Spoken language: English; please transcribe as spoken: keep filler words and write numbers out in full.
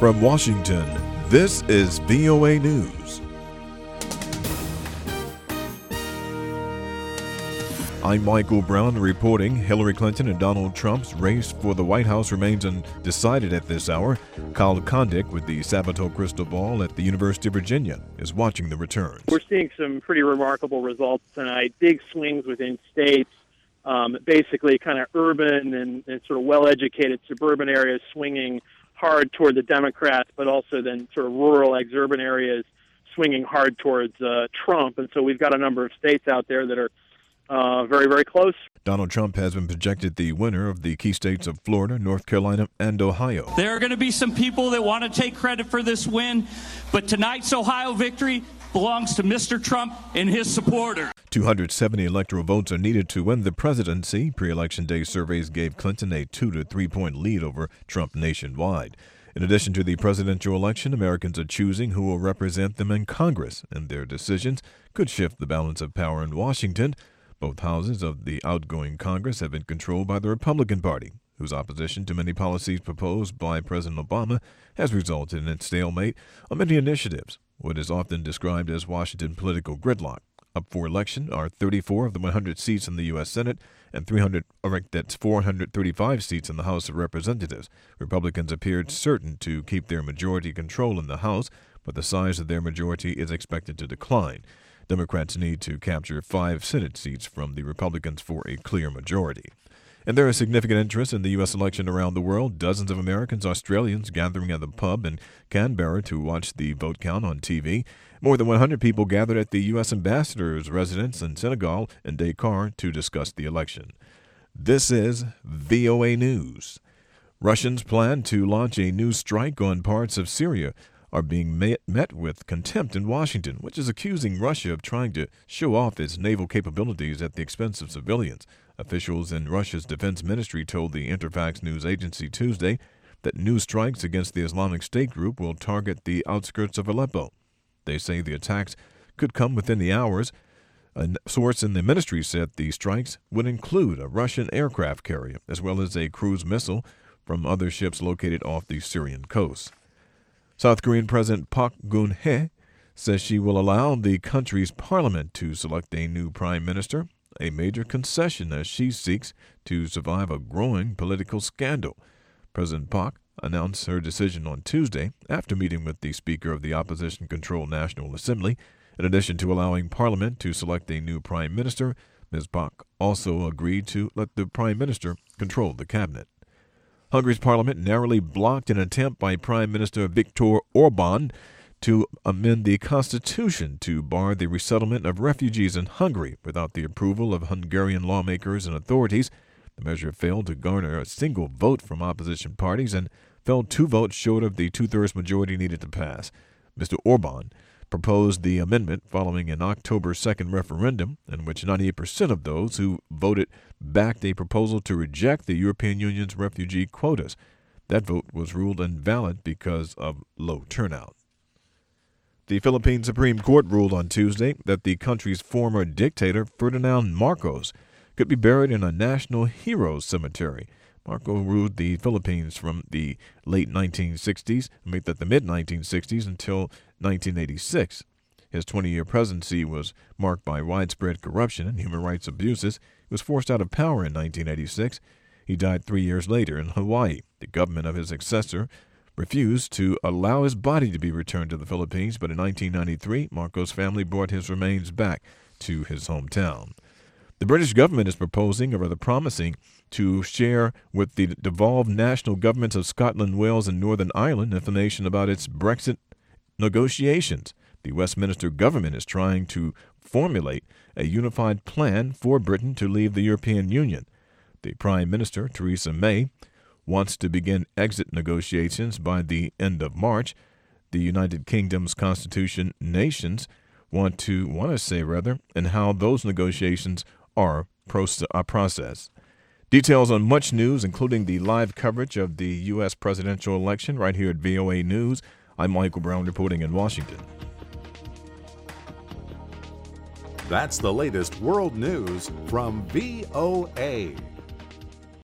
From Washington, this is V O A News. I'm Michael Brown reporting Hillary Clinton and Donald Trump's race for the White House remains undecided at this hour. Kyle Kondik with the Sabato Crystal Ball at the University of Virginia is watching the returns. We're seeing some pretty remarkable results tonight, big swings within states, um, basically kind of urban and, and sort of well-educated suburban areas swinging hard toward the Democrats, but also then sort of rural exurban areas swinging hard towards uh, Trump. And so we've got a number of states out there that are Uh, very, very close. Donald Trump has been projected the winner of the key states of Florida, North Carolina, and Ohio. There are going to be some people that want to take credit for this win, but tonight's Ohio victory belongs to Mister Trump and his supporters. two hundred seventy electoral votes are needed to win the presidency. Pre-election day surveys gave Clinton a two to three point lead over Trump nationwide. In addition to the presidential election, Americans are choosing who will represent them in Congress, and their decisions could shift the balance of power in Washington. Both houses of the outgoing Congress have been controlled by the Republican Party, whose opposition to many policies proposed by President Obama has resulted in a stalemate on many initiatives, what is often described as Washington political gridlock. Up for election are thirty-four of the one hundred seats in the U S Senate and three hundred, that's four hundred thirty-five seats in the House of Representatives. Republicans appeared certain to keep their majority control in the House, but the size of their majority is expected to decline. Democrats need to capture five Senate seats from the Republicans for a clear majority. And there is significant interest in the U S election around the world. Dozens of Americans, Australians gathering at the pub in Canberra to watch the vote count on T V. More than one hundred people gathered at the U S ambassador's residence in Senegal and Dakar to discuss the election. This is V O A News. Russians plan to launch a new strike on parts of Syria are being met, met with contempt in Washington, which is accusing Russia of trying to show off its naval capabilities at the expense of civilians. Officials in Russia's defense ministry told the Interfax news agency Tuesday that new strikes against the Islamic State group will target the outskirts of Aleppo. They say the attacks could come within the hours. A source in the ministry said the strikes would include a Russian aircraft carrier as well as a cruise missile from other ships located off the Syrian coast. South Korean President Park Geun-hye says she will allow the country's parliament to select a new prime minister, a major concession as she seeks to survive a growing political scandal. President Park announced her decision on Tuesday after meeting with the Speaker of the opposition-controlled National Assembly. In addition to allowing parliament to select a new prime minister, Miz Park also agreed to let the prime minister control the cabinet. Hungary's parliament narrowly blocked an attempt by Prime Minister Viktor Orban to amend the constitution to bar the resettlement of refugees in Hungary without the approval of Hungarian lawmakers and authorities. The measure failed to garner a single vote from opposition parties and fell two votes short of the two-thirds majority needed to pass. Mister Orban proposed the amendment following an October second referendum in which ninety-eight percent of those who voted backed a proposal to reject the European Union's refugee quotas. That vote was ruled invalid because of low turnout. The Philippine Supreme Court ruled on Tuesday that the country's former dictator, Ferdinand Marcos, could be buried in a national heroes cemetery. Marcos ruled the Philippines from the late nineteen sixties, made that the mid nineteen sixties until nineteen eighty-six. His twenty-year presidency was marked by widespread corruption and human rights abuses. He was forced out of power in nineteen eighty-six. He died three years later in Hawaii. The government of his successor refused to allow his body to be returned to the Philippines, but in nineteen ninety-three, Marcos' family brought his remains back to his hometown. The British government is proposing, or rather promising, to share with the devolved national governments of Scotland, Wales, and Northern Ireland information about its Brexit negotiations. The Westminster government is trying to formulate a unified plan for Britain to leave the European Union. The Prime Minister, Theresa May, wants to begin exit negotiations by the end of March. The United Kingdom's constitution nations want to want to say rather, and how those negotiations are process. Details on much news, including the live coverage of the U S presidential election, right here at V O A News. I'm Michael Brown reporting in Washington. That's the latest world news from V O A.